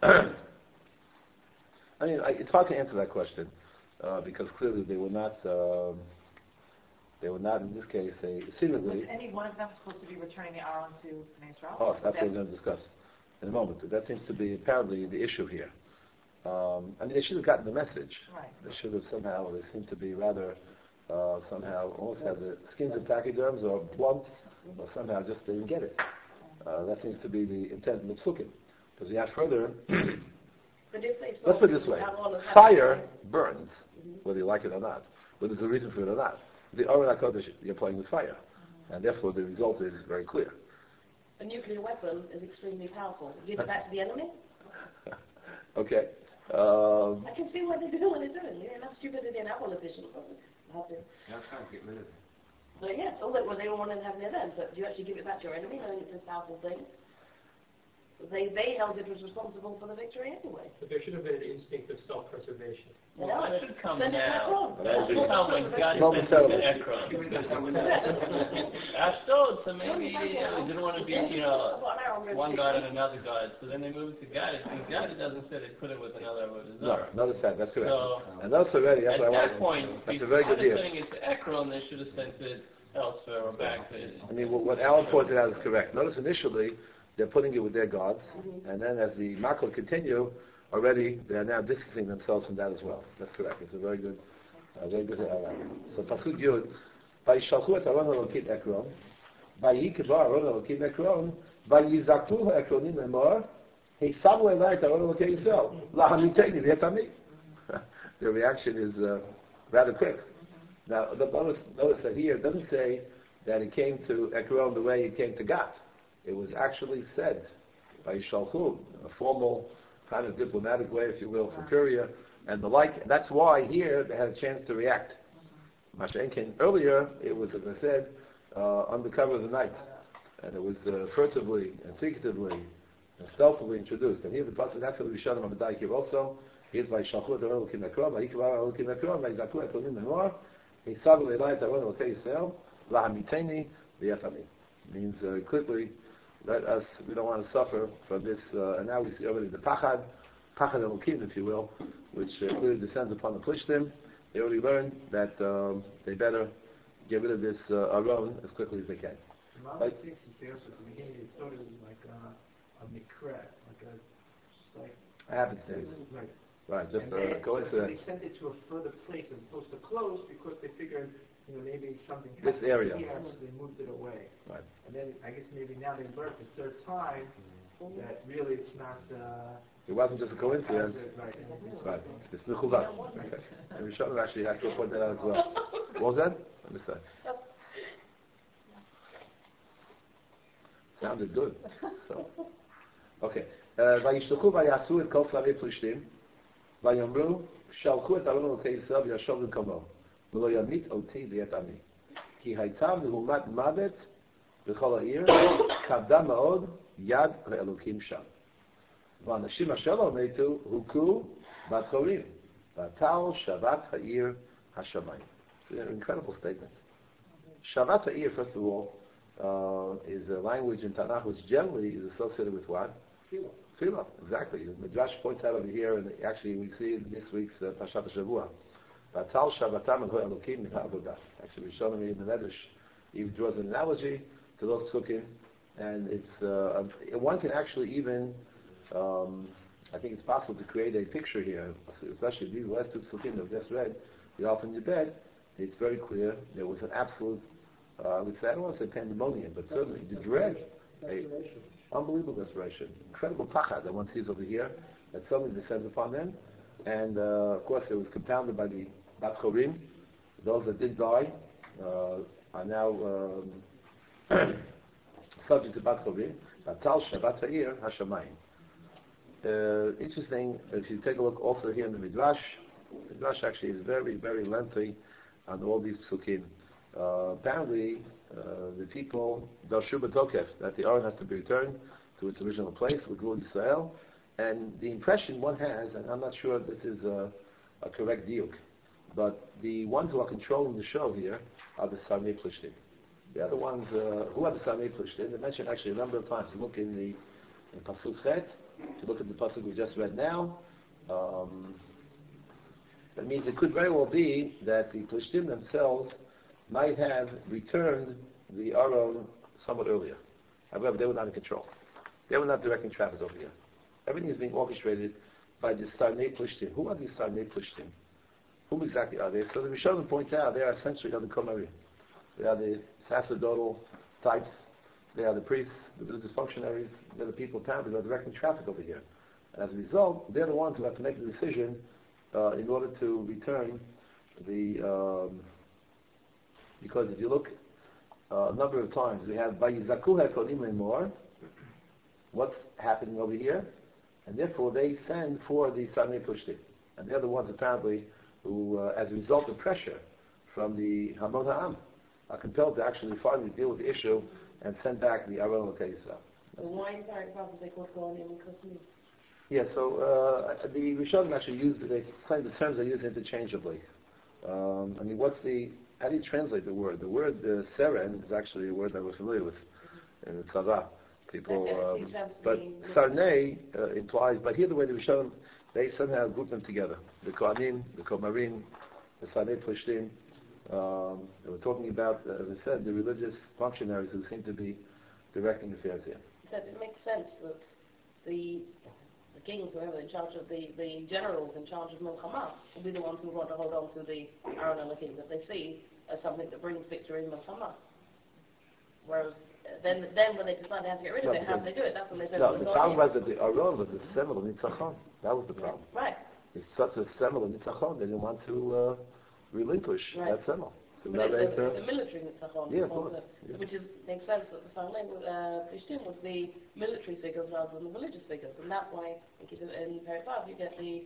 A: I mean, I, it's hard to answer that question uh, because clearly they were not. Um, they were not in this case. They seemingly.
G: Was any one of them supposed to be returning the Aaron to Bnei Israel?
A: Oh, that's what we're going to discuss in a moment. But that seems to be apparently the issue here. Um, I mean, they should have gotten the message.
G: Right.
A: They should have somehow. They seem to be rather uh, somehow almost have the skins of pachyderms or blunt, or somehow just they didn't get it. Uh, that seems to be the intent of the psukim. Because we have further,
C: But if they
A: let's
C: saw
A: put it this way,
C: Aaron as
A: fire
C: having-
A: burns, whether you like it or not, whether there's a reason for it or not. The Aron HaKodesh, you're playing with fire, and therefore the result is very clear.
C: A nuclear weapon is extremely powerful. Give it back to the enemy?
A: Okay. Um,
C: I can see what they're doing, what they're doing. Yeah, enough stupidity in our politicians. Have to.
E: They're trying to get rid of it.
C: So yeah, all that, well, they don't want to have near them, but do you actually give it back to your enemy, knowing it's this powerful thing? They they held it was responsible for the victory anyway.
B: But there should have been an instinct of self-preservation.
C: You
D: Well,
C: know,
D: that should come
C: send it back
D: now.
C: on.
A: That should
D: come when God
A: Well,
D: sent it
A: terrible.
D: to Ekron. Ashdod, so maybe you know, they didn't want to be, you know, one God and another God. So then they moved to God. And God doesn't say they put it with another Avodah
A: no,
D: Zarah.
A: notice that, that's correct.
D: So
A: and notice already, that's
D: at
A: what I
D: that
A: want.
D: point,
A: That's a very
D: instead
A: good
D: of
A: deal.
D: sending it to Ekron, they should have sent it elsewhere or back to.
A: I mean, what, what Alan pointed out is correct. Notice initially, they're putting it with their gods, and then as the Makot continue, already they are now distancing themselves from that as well. That's correct. It's a very good, uh, very good. Uh, so Pasuk Yud, Vayishalchu et Aron Elokim Ekron, Vayikva Aron Elokim Ekron, Vayizaktu Ekronim Lemor, Heisavu Elai et Aron Elokim Yisrael, Lahamiteni V'etami. The reaction is uh, rather quick. Now, notice, notice that here it doesn't say that it came to Ekron the way it came to God. It was actually said by Yishalchu, a formal kind of diplomatic way, if you will, from courier and the like. And that's why here they had a chance to react. Mashenkin, earlier, it was, as I said, uh, under cover of the night. And it was uh, furtively and secretively and stealthily introduced. And here the Pasuk, that's what we showed him on here also. Here's by Yishalchu, the Aron Elokim Ekron, by Yikva Aron Elokim Ekron, by Yizaktu Ekronim Memor, Heisavu Elai et Aron Elokim Yisrael, Lahamiteni V'etami. Means uh, quickly, let us, we don't want to suffer from this, uh, and now we see already the Pachad, Pachad Elokim, if you will, which uh, clearly descends upon the Plishtim. They already learned that um, they better get rid of this uh, Aron as quickly as they can.
H: Mama six is there, so at the beginning they thought it was like uh, a mikra, like a, just like...
A: Happenstance.
H: Right.
A: Right, just
H: And
A: a
H: then,
A: coincidence.
H: So they sent it to a further place as opposed to close because they figured, you know, maybe something
A: This
H: happened
A: area.
H: here, so they moved it away.
A: Right.
H: And then I guess maybe now they learned the third time that really it's not. Uh,
A: It wasn't just a coincidence.
H: Right.
A: Right. It's Mechuvat. Okay. And Rishon actually has to point that out as well. What was that? I missed that. Sounded good. So, okay. וישלחו ויעשו את כל צלבי פלישתים, ויאמרו, שלחו את ארון אלוקי ישראל וישוב במקומו, ולא ימית אותי ואת עמי. כי הייתה מהומת מוות בכל העיר, כבדה מאוד יד האלוקים שם. ואנשים אשר לא מתו הוכו בת חורים, ועטל שבת העיר השמיים. It's an incredible statement. Shavat ha'ir, first of all, uh, is a language in Tanakh which generally is associated with what?
F: Tefillah.
A: Tefillah, exactly. The Midrash points out over here, and actually we see in this week's uh, Pashat HaShavua. Vatal Shavatam and Elokim min ha'avodah. Actually, we're showing me in the Medrash, he draws an analogy to those psukim, and it's uh, one can actually even, um, I think it's possible to create a picture here, especially these last two psukim that we just read, the off in your bed. It's very clear there was an absolute, uh, I would say, I don't want to say pandemonium, but certainly the dread, a unbelievable desperation, incredible pachad that one sees over here, that suddenly descends upon them, and uh, of course it was compounded by the Bat Chorim. Those that did die uh, are now um, subject to Bat Chorim. Batal Shavat Ha'ir Hashamayim. Uh, interesting, if you take a look also here in the Midrash, the Midrash actually is very, very lengthy on all these psukim. Uh, apparently, uh, the people, Darshu B'Tokef, that the Aron has to be returned to its original place, L'Gvul Yisrael, and the impression one has, and I'm not sure this is a, a correct diuk, but the ones who are controlling the show here are the Sarnei Plishtim. The other ones, uh, who are the Sarnei Plishtim? They mentioned actually a number of times. You look in the in Pasuk Chet, if you look at the Pasuk we just read now, um, that means it could very well be that the Plishtim themselves might have returned the Aron somewhat earlier. However, they were not in control. They were not directing traffic over here. Everything is being orchestrated by the Sarnei Plishtim. Who are these Sarnei Plishtim? Who exactly are they? So the Rishonim point out they are essentially the Komarim. They are the sacerdotal types They are the priests, the religious functionaries, they're the people apparently who are directing traffic over here. And as a result, they're the ones who have to make the decision uh, in order to return the, um, because if you look uh, a number of times, we have Vayizaku HaKohanim Lemor, what's happening over here, and therefore they send for the Sarnei Plushtim. And they're the ones apparently who, uh, as a result of pressure from the Hamon Ha'am, are compelled to actually finally deal with the issue and send back the Aron Lokei Yisrael.
C: So why in paragraph they called Kohanim and Kohanim?
A: Yeah, so uh, the Rishonim actually use, they claim the terms are used interchangeably. Um, I mean, what's the, how do you translate the word? The word uh, seren is actually a word that we're familiar with in the Tzava. People,
C: Okay,
A: um,
C: it
A: but
C: mean-
A: Sarnei uh, implies, but here the way the Rishonim, they somehow group them together. The Kohanim, the Komarim, the Sarnei Plushtim. Um, and we're talking about, uh, as I said, the religious functionaries who seem to be directing affairs here.
C: He said it makes sense that the the kings, whoever in charge of the, the generals in charge of Milchama, will be the ones who want to hold on to the Aaron and the king that they see as something that brings victory in Milchama. Whereas uh, then, then when they decide they have to get rid of
A: No,
C: it, how do they do it? That's when they say,
A: No,
C: well,
A: the
C: God
A: problem
C: is-
A: was that the Aron was a symbol of Nitzachon. That was the problem.
C: Right.
A: It's such a symbol of Nitzachon, they didn't want to uh, relinquish
C: Right.
A: that symbol. So
C: But
A: now
C: it's,
A: they
C: a,
A: turn-
C: it's a military Nitzachon.
A: Yeah, of course. Yeah.
C: Which is, makes sense that the Sarnei uh, Plishtim was the military figures rather than the religious figures. And that's why, I think in in Paragraph, you get the...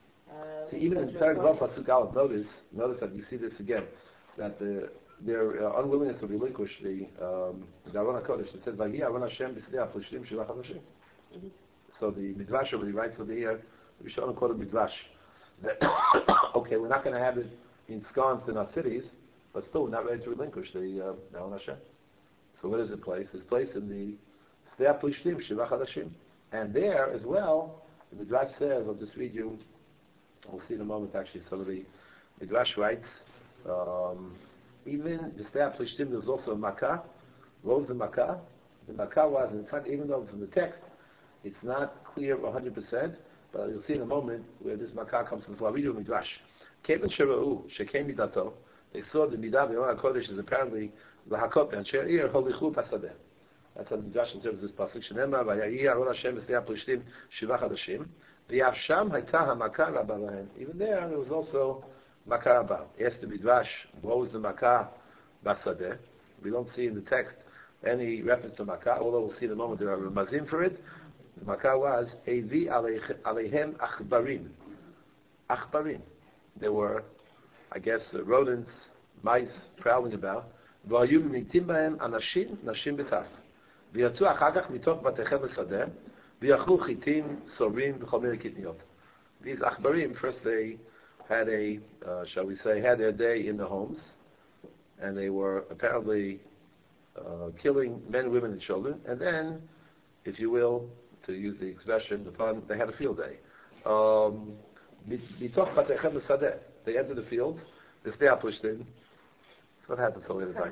C: Uh,
A: See, even in Paragraph Pasuk Aleph, notice, notice that you see this again, that the, their uh, unwillingness to relinquish the um, the Aron HaKodesh. It says, "Vayhi Aron Hashem b'snei HaPlishtim Shivach Hadashim."
C: Mhm.
A: So the Midrash already writes over here, we should call it Midrash. That, okay, we're not going to have it ensconced in our cities, but still we're not ready to relinquish the uh, Aron Hashem. So where is it placed? It's placed in the Snei HaPlishtim Shivach Hadashim. And there as well, the Midrash says, I'll just read you, we'll see in a moment actually some of the Midrash writes, um, even the Snei HaPlishtim, there's also a Makkah. What was the Makkah? The Makkah was, and it's not, even though from the text, it's not clear one hundred percent, but you'll see in a moment where this Makkah comes from. I'll read you a Midrash. Kevin Shera'u, Shekem Midato, they saw the Midah B'Yom HaKodesh is apparently L'Hakot B'Anshei Ir Holichu Pasadeh. That's a Midrash in terms of this pasuk. Shenema V'Yayi Aron Hashem B'Snei HaPlishtim Shivach Hadashim. V'Yavsham Hayta HaMakkah Rabba Lahem. Even there, there was also Makkah Rabba. Yes, the Midrash, what was the Makkah Basadeh? We don't see in the text any reference to Makkah, although we'll see in a moment there are Ramazim for it. The Makkah was Evi Alehem Achbarim. Achbarim. There were, I guess, uh, rodents, mice prowling about. והיו ממיתים בהם אנשים, נשים וטף. ויצאו אחר כך מתוך בתיכם בשדה, ויאכלו חיטים, סורים וכל מיני קטניות. These achbarim, first they had a, uh, shall we say, had their day in the homes, and they were apparently uh, killing men, women, and children, and then, if you will, to use the expression, the pun, they had a field day. Um, מתוך בתיכם בשדה, they entered the fields, the Snei HaPlishtim. That's what happens all the time.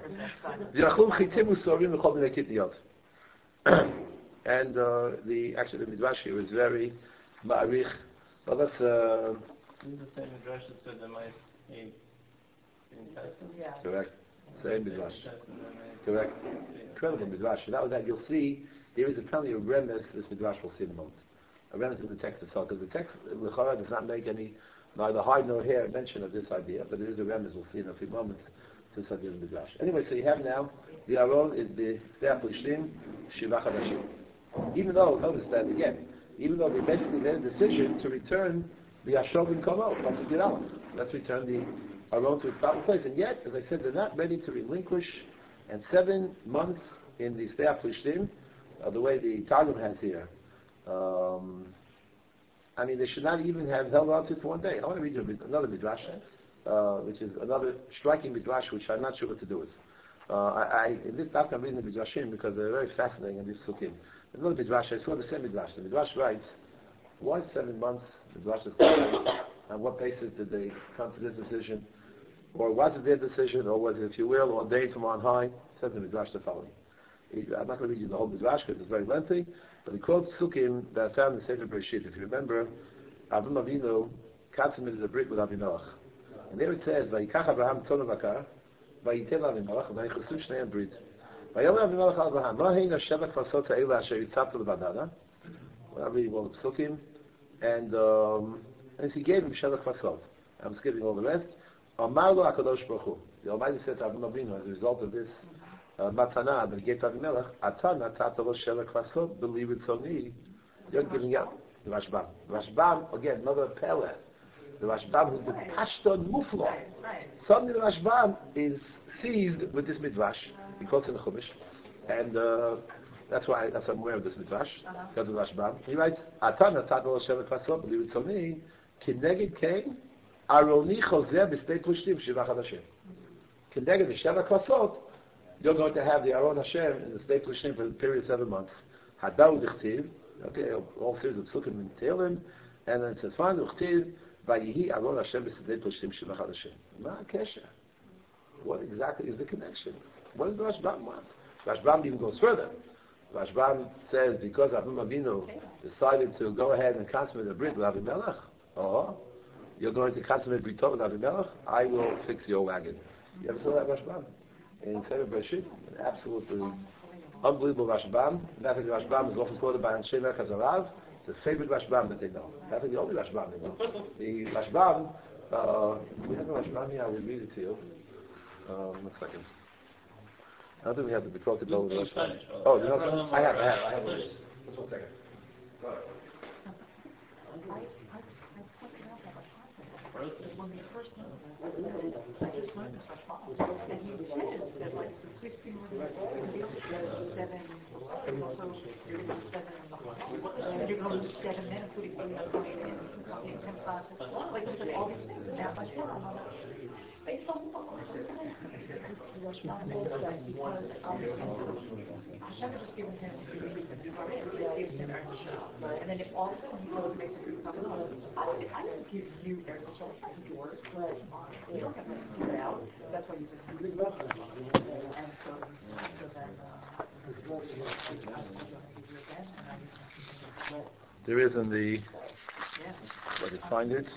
A: And uh, the actually the Midrash here is very ma'arich. Well, that's uh,
D: This is the same Midrash that said the mice ate the intestine.
G: Yeah.
A: correct. Same Midrash.
D: Intestine, then they-
A: Correct. Incredible Midrash. Without that, you'll see there is apparently a remes. This Midrash we'll see in a moment. A remes in the text itself, because the text L'chara does not make any neither hide nor hair mention of this idea, but it is a remes. We'll see in a few moments. This idea of the Midrash. Anyway, so you have now the Aron is the Snei HaPlishtim Shivach Hadashim. Even though, notice that again, even though they basically made a decision to return the Ashov and Komo, Pasuk Yud Aleph. Let's return the Aron to its proper place. And yet, as I said, they're not ready to relinquish. And seven months in the Snei HaPlishtim, uh, the way the Targum has here, um, I mean, they should not even have held on to it for one day. I want to read you another Midrash. Uh, which is another striking midrash, which I'm not sure what to do with. Uh, I, I, in this daf I'm reading the midrashim because they're very fascinating in this sukkim. Another midrash, I saw the same midrash. The midrash writes, why seven months? The midrash is on what basis did they come to this decision? Or was it their decision, or was it, if you will, ordained from on high? It says the midrash the following. I'm not going to read you the whole midrash because it's very lengthy, but he quotes sukkim that I found in the Sefer Bereshit. If you remember, Avram Avinu consummated the brit with Avimelech. And there it says, "Vayikach Abraham tzon v'akar, vayitel Avimelech, vayichasu shneim brit." ויאמר אבימלך על אברהם, מה הן השבע כבשות האלה אשר הצבת לבדדה? Well, I'm reading all the psukim, and um, as he gave him Sheva Kvasot, I'm skipping all the rest. Amar lo HaKadosh Baruch Hu. The Almighty said to Avram Avinu, as a result of this uh, matana that he gave to Avimelech, Ata natata lo Sheva Kvasot, believe it so me, you're giving up the Rashbam. The Rashbam, again, another Pele. The Rashbam who's the Pashton Muflo. Suddenly the Rashbam is seized with this midrash. He quotes in the Chumash, and uh, that's why that's why I'm aware of this midrash, uh-huh. Because of Rashbam. He writes, Atan Natan Lo Sheva Kvasot, believe it to me, Kineged Kain, Aroni Chozeh B'Stei Plushtim Shiva Chadashim. Kineged the Sheva Kvasot, you're going to have the Aron Hashem in the Stei Plushtim for a period of seven months. Hadau Dichtiv, okay, all series of Psukim in Tehillim, and then it says, Fine, Dichtiv, Vayihi Aron Hashem B'Stei Plushtim Shiva Chadashim. Ma Kesha. What exactly is the connection? What does the Rashbam want? Rashbam even goes further. Rashbam says because Avram Avinu decided to go ahead and consummate a brit with Avimelech, or you're going to consummate brit with Avimelech, I will fix your wagon. You ever saw that Rashbam? In Sefer Bereshit? An absolutely unbelievable Rashbam. In fact, Rashbam is often quoted by Anshe Merkaz Harav. It's the favorite Rashbam that they know. That's the only Rashbam they know. The Rashbam, uh, we have a Rashbam here, I will read it to you. Um, one second. I don't think we have to be quoted over the Rashbam. Oh, you know something? I have, I have, I have. Just one second. Sorry.
G: When we first know this, I just learned this Rashbam, and he says that like the twisting of the seven, it's also you're going to lose seven in the whole, and you're going to lose seven men, including in in ten classes. Like he said all these things, and that much more. Based on what? The Rashbam holds that because Hashem had just given him and then if all of a sudden he goes and makes a group come out, I don't I didn't give you Eretz Yisrael, I give yours, but you don't have to figure it out. That's why you said and so so then
A: There is in the let me find it.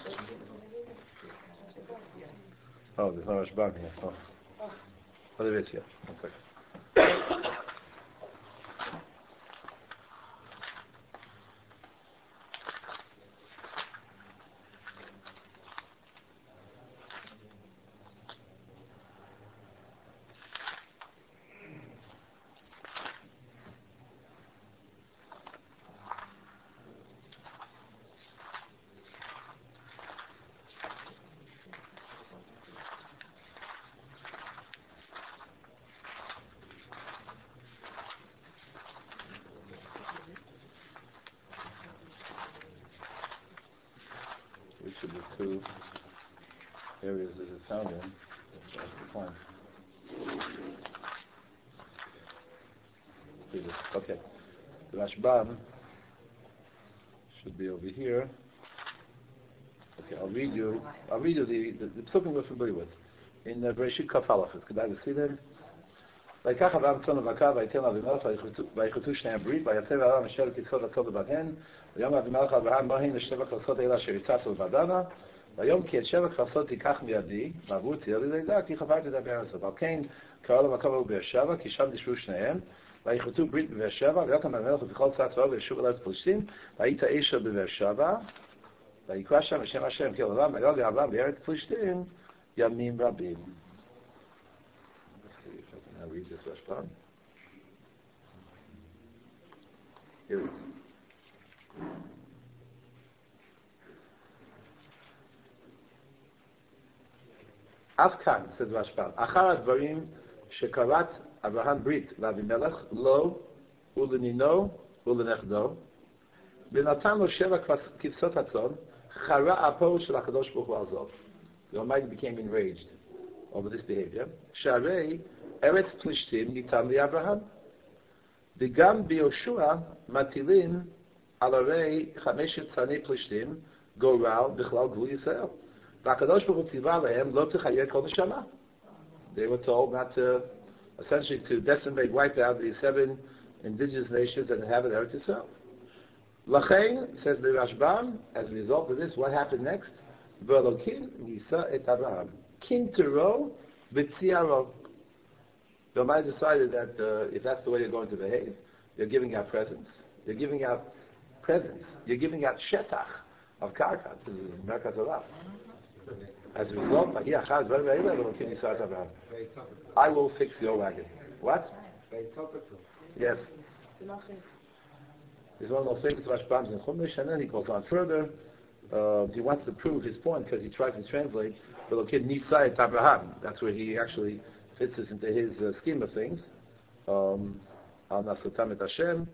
A: Oh, there's no Rashbam here. Oh. Oh, there is here. One second. Which of the two areas is it found in? That's the point. Okay. The Rashbam should be over here. Okay, I'll read you. I'll read you the the, the psukim we're familiar with in uh, Bereshit Kaf Aleph. Could I see them? ויקח אברהם צאן ובקר ויתן לאבימלך ויכרתו שני הברית ויצא אברהם אשר כסאות הצאן לבניהן ויאמר אבימלך אברהם מה הן לשבע כבשות אלה אשר הצבת לבדנה ויום כי את שבע כבשות תיקח מידי ועבור תהיה לי לידה כי חברתי את הבאר הזאת. ועל כן קרא למקום ההוא באר שבע כי שם נשבו שניהם ויכרתו ברית בבאר שבע ויקם אבימלך ובכל צאת צבאו וישוב אל ארץ פלישתים והיית אשר בבאר שבע ויקרא שם בשם השם כי אברהם ויגל אברהם בארץ פלישתים ימים רבים. I'll read this Rashbam. Here it is. אף כאן, says Rashbam, אחר הדברים שקראת אברהם ברית לאבימלך, לו ולנינו ולנכדו, ונתן לו שבע כבשות הצאן, חרה אפו של הקדוש ברוך הוא על זאת. The Almighty became enraged over this behavior. שהרי ארץ פלישתים ניתן לאברהם, וגם ביהושע מטילים על הרי חמשת צאני פלישתים גורל בכלל גבול ישראל. והקדוש ברוך הוא ציווה להם לא תחיה כל נשמה. They were told not to, essentially to decimate, wipe out the seven indigenous nations that inhabit Eretz Yisrael. לכן, says the Rashbam, as a result of this, what happened next? ואלוקים נישא את אברהם. קינטרו וציארו. the Almighty decided that uh, if that's the way you're going to behave, you're giving out presents. You're giving out presents. You're giving out shetach of karka. This is Merkaz Olav. As a result, I will fix your wagon. What? Yes. It's one of those famous Rashbams in Chumash, and then he goes on further. Uh, he wants to prove his point because he tries to translate the Lokid Nisai et Abraham. That's where he actually fits this into his uh, scheme of things. Um, Al Nasotam et Hashem.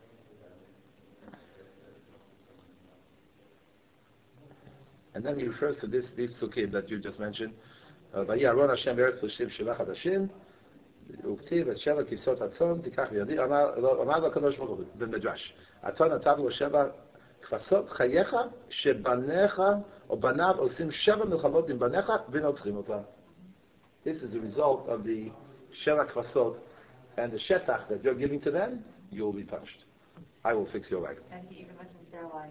A: And then he refers to this these psukim that you just mentioned. Vayaron Hashem Eretz L'Shim Shivach Hadashim. Uktiv et Sheva Kisot Atzon Tikach V'Yadi. Amar Lo Kadosh Baruch Hu b'Midrash. Atzon Atav Lo Sheva Kvasot Chayecha Shebanecha O Banav Osim Sheva Milchamot Im Banecha V'Notzchim Ota. This is the result of the Sheva Kvasot and the Shetach that you're giving to them. You will be punished. I will fix your wagon.
G: And he even mentions their life.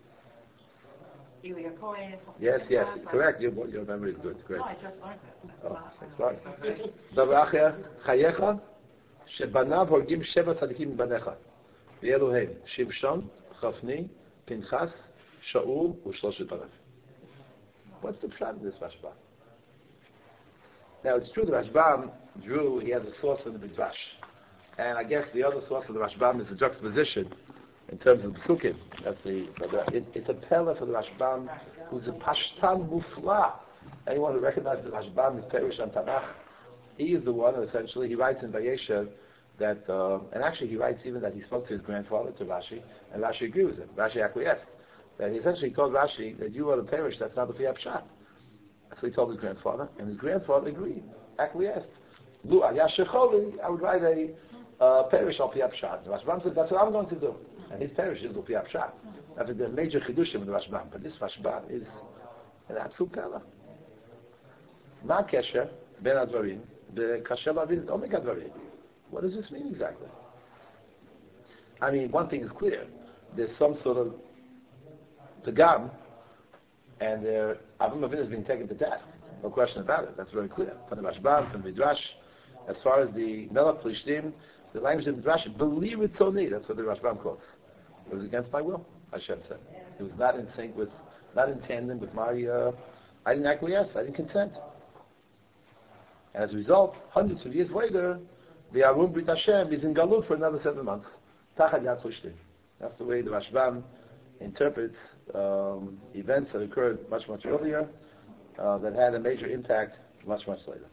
G: Ilya Cohen.
A: Yes, yes, correct. Your, your memory is good. Great.
G: No, I just learned it.
A: Oh, that's fine. דבר אחר, חייך, שבניו הורגים שבע צדיקים מבניך. ואלו הם, שמשון, חפני, פנחס, שאול ושלושת אלף. What's the pshat of this Rashbam? Now, it's true the Rashbam drew, he has a source in the Midrash. And I guess the other source of the Rashbam is the juxtaposition in terms of the Psukim. That's the, it, it's a pella for the Rashbam, who's a Pashtan Mufla. Anyone who recognizes the Rashbam is Perish on Tanakh. He is the one, essentially, he writes in Vayeshev that, uh, and actually he writes even that he spoke to his grandfather, to Rashi, and Rashi agreed with him. Rashi acquiesced. That he essentially told Rashi that you are the Perish, that's not the Piyab Pshat. That's what he told his grandfather, and his grandfather agreed, acquiesced. Lu Ayah Shecholi, I would write a uh, Perish al Piyab Pshat. The Rashbam said, that's what I'm going to do. And his Perish is the Piyab Pshat. I think there are major chidushim in the Rashbam, but this Rashbam is an absolute pella. Ma kesher ben advarim bekasher lavin omega advarim. What does this mean exactly? I mean, one thing is clear: there's some sort of pagam, and their Avram Avinu is being taken to task. No question about it. That's very clear from the Rashbam, from the Midrash. As far as the Melech Plishtim, the language of the Midrash, believe it's only. That's what the Rashbam quotes. It was against my will, Hashem said. It was not in sync with, not in tandem with my. Uh, I didn't acquiesce. I didn't consent. And as a result, hundreds of years later, the Arum Brit Hashem is in Galut for another seven months. Tachad Yad Chushtim. That's the way the Rashbam interprets um, events that occurred much, much earlier, uh, that had a major impact much, much later.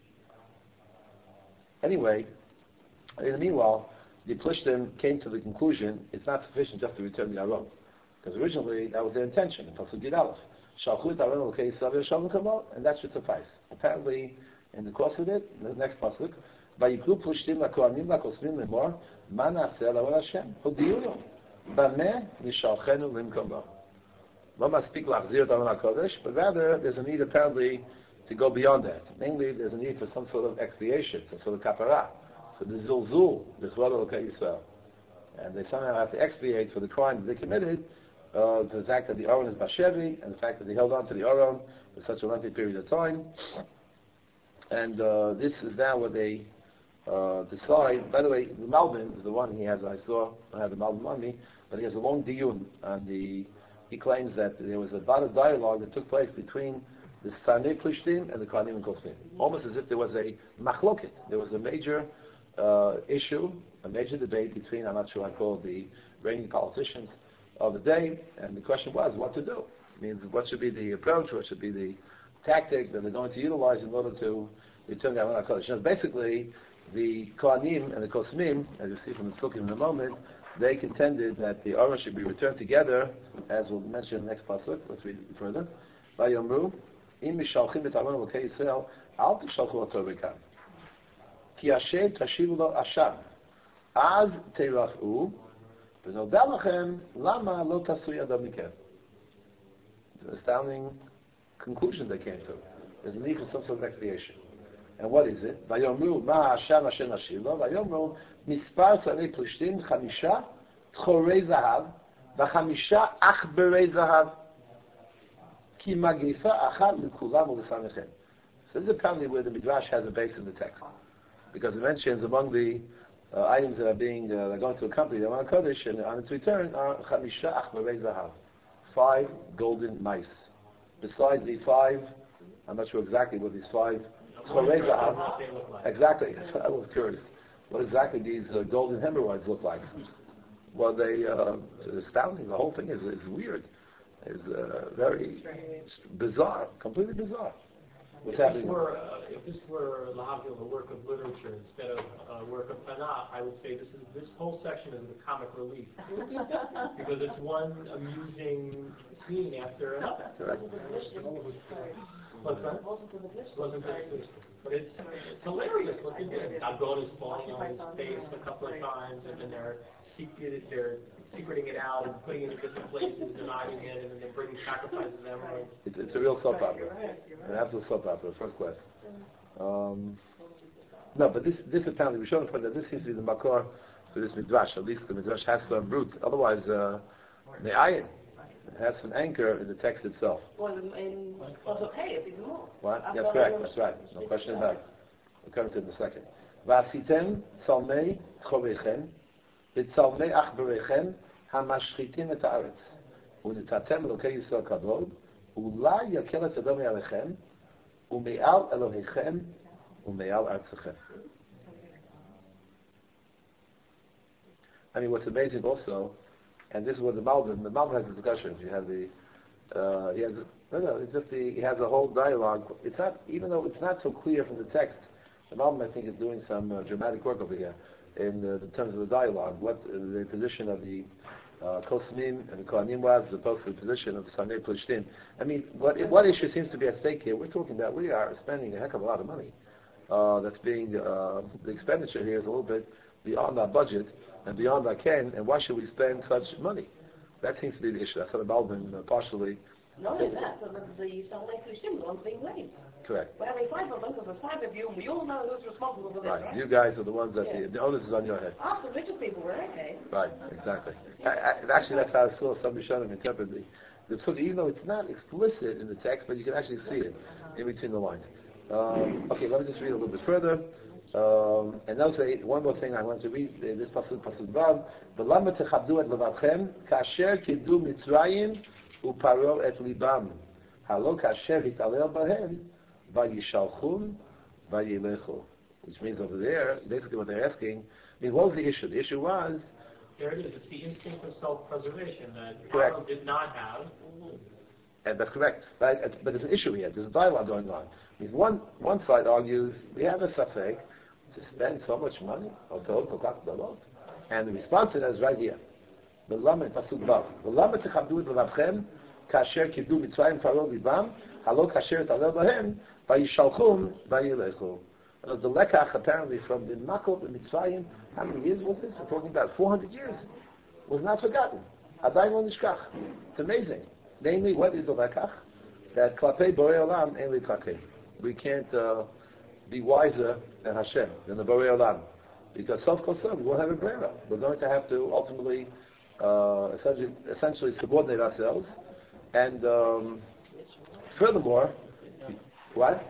A: Anyway, in the meanwhile, the Plishtim came to the conclusion it's not sufficient just to return the Arum. Because originally, that was their intention, in Pasuk Gid Aleph. Shalchut Arum L'Kei Yisrael Shalom Kamo, and that should suffice. Apparently, in the course of it, the next pasuk, Vayiklu Plishtim LaKohanim LaKosmim Lemor, Ma Na'aseh L'Avod Hashem, Hodiyu Bameh Nishalchenu Limkom Bo. Lo Maspik L'Achzir D'Aron HaKodesh, but rather there's a need apparently to go beyond that. Namely, there's a need for some sort of expiation, some sort of kapara, for the Zilzul, the Chvod Elokei Yisrael. And they somehow have to expiate for the crime that they committed, uh, the fact that the Aron is Bashevi, and the fact that they held on to the Aron for such a lengthy period of time. And uh, this is now what they uh, decide. By the way, the Malbim is the one he has. I saw I have the Malbim on me, but he has a long diyun on the. He claims that there was a lot of dialogue that took place between the Sanei Plishtim and the Kohanim and Kosmim, almost as if there was a machloket. There was a major uh, issue, a major debate between, I'm not sure I call it the reigning politicians of the day, and the question was what to do. It means what should be the approach, what should be the tactic that they're going to utilize in order to return the Aron HaKodesh. Basically, the Kohanim and the Kosmim, as you see from the Psukim in a moment, they contended that the Aron should be returned together, as we'll mention in the next pasuk. Let's read it further. Vayomru, im mishalchim et Aron Elokei Yisrael, al tishalchu oto b'kan. Ki Hashem tashivu lo asham. Az teirach'u, v'noda lachem, lama lo tasu yadam mikem. It's an astounding conclusion they came to. There's a need for some sort of expiation. And what is it? Vayomru ma Hashem Hashem Hashilo. Vayomru mispar sanei plishtim chamisha tchorei zahav v'chamisha achberei zahav ki magifa achad l'kulam u'lesamechem. So this is apparently where the Midrash has a base in the text. because it mentions among the uh, items that are being uh, that are going to accompany the Aron Kodesh and on its return are chamisha achbarei zahav, five golden mice. Besides the five, I'm not sure exactly what these five chorei zahav.
B: What they look like.
A: Exactly, I was curious. What exactly these uh, golden hemorrhoids look like? Well, they uh, it's astounding. The whole thing is is weird. Is uh, very bizarre, completely bizarre. What's
B: If this
A: happening?
B: were, uh, if this were Lahavdil, a work of literature instead of a work of Tanakh, I would say this is this whole section is the comic relief because it's one amusing scene after another.
A: Correct.
B: What's that? Wasn't it? But it's it's hilarious what they did. Abdon is falling on his face a couple of times, and then they're secret they're secreting it out and putting it in different places and hiding it, and then they're bringing sacrifices of emeralds.
A: It's, it's a real soap opera, an absolute soap opera, first class. Um, no, but this this apparently we showed point that this seems to be the makor for this midrash. At least the midrash has some root. Otherwise, uh, the ayin has some anchor in the text itself.
C: Well, in, in also, hey, it's even more.
A: What? That's correct. That's right. No question about it. We'll come to it in a second. V'asitem salmei tchoveichem v'tzalmei achbereichem hamashchitim et haaretz u'nitatem elokei Yisrael kavod u'lai yakel et adom alechem u'me'al Eloheichem u'me'al artzachem. I mean, what's amazing also, and this is what the Malbim, the Malbim has a discussion. You have the, uh, he has, no, no, it's just the, he has a whole dialogue. It's not, even though it's not so clear from the text, the Malbim, I think, is doing some uh, dramatic work over here in, uh, in terms of the dialogue, what uh, the position of the uh, Kosmim and the Kohanim was, as opposed to the position of the Sanei Plishtim. I mean, what, what issue seems to be at stake here? We're talking about, we are spending a heck of a lot of money. Uh, that's being, uh, the expenditure here is a little bit beyond our budget and beyond our ken, and why should we spend such money? That seems to be the issue. That's what the Malbim uh, partially.
C: Not only that, but the, the Salmei Plishtim, the ones being blamed.
A: Correct.
C: We're having five of them because there's five of you, and we all know who's responsible for this,
A: Right.
C: right?
A: You guys are the ones that
C: Yeah.
A: the, the onus is on your head.
C: Ask the richest people, we're okay.
A: Right. Exactly. I, I, actually, that's how I saw some Rishonim interpret the the psukim, even though it's not explicit in the text, but you can actually see it in between the lines. Um, okay, let me just read a little bit further. Um, and also, one more thing I want to read, uh, this pasuk, pasuk vav. V'lama techabdu et levavchem, kasher kidu Mitzrayim uparo et libam. Halo kasher hitalel bahem, vayishalchum, vayilechu. Which means over there, basically what they're asking, I mean, what was the issue? The issue was...
B: There it is. It's the instinct of self-preservation that
A: Correct.
B: Aaron did not have.
A: And that's correct. But, but there's an issue here. There's a dialogue going on. I mean, one, one side argues, we have a safek to spend so much money, and the response to that is right here. V'lama pasuk vav. V'lama techabdu et levavchem, kasher kibdu Mitzrayim faro libam, halo kasher talel bahem, vayishalchum, vayilechu. The lekach apparently from the Makov in Mitzrayim, how many years was this? We're talking about four hundred years. Was not forgotten. Adayin lo nishkach. It's amazing. Namely, what is the lekach? That klapei borei olam ein litrakei. We can't uh, be wiser than Hashem, than the borei olam, because self kosov we won't have a brera. We're going to have to ultimately, uh, essentially, essentially subordinate ourselves, and um, furthermore, what?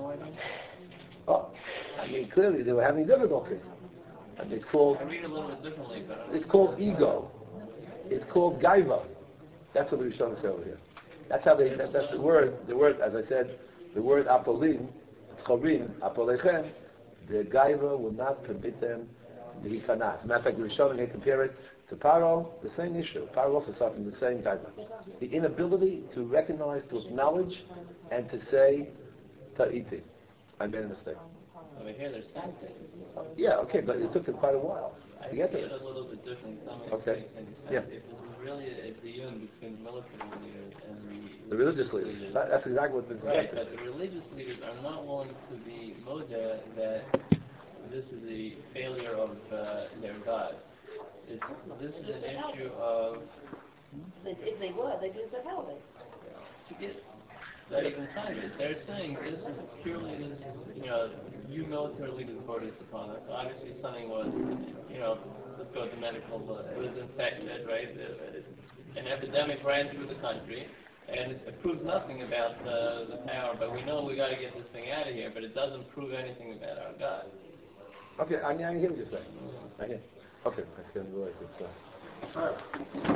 A: Oh, I mean, clearly they were having difficulty. I mean, it's called.
D: I read a little bit differently, but
A: It's called ego. It's called gaiva. That's what the Rishonim say over here. That's how they. That, that's the word. The word, as I said, the word apolim, chorim, apolechem. The gaiva will not permit them to be kana. As a matter of fact, the Rishonim may compare it to Paro. The same issue. Paro also suffered from the same gaiva. The inability to recognize, to acknowledge, and to say ta'iti. I made a mistake.
D: over here there's sensitive.
A: Uh, yeah, okay, but it took them quite a while
D: I
A: to
D: see
A: get to
D: it
A: this.
D: a little bit differently. Some
A: Okay.
D: makes any sense.
A: Yeah.
D: If this is really a dispute between the military leaders and the,
A: The religious leaders. That, that's exactly what's been
D: Right,
A: suggested.
D: but the religious leaders are not willing to be moda that this is a failure of uh, their gods. It's, this is an issue of
C: If if they were, they'd lose their power base.
D: to get that even cited. They're saying this is purely this, you know, you military leaders brought this upon us. So obviously something was, you know, let's go to medical, it was infected, right? An epidemic ran through the country, and it proves nothing about the, the power, but we know we got to get this thing out of here, but it doesn't prove anything about our God.
A: Okay, I, I hear what you're saying. I hear. Okay, I see. It's, uh,
F: All right.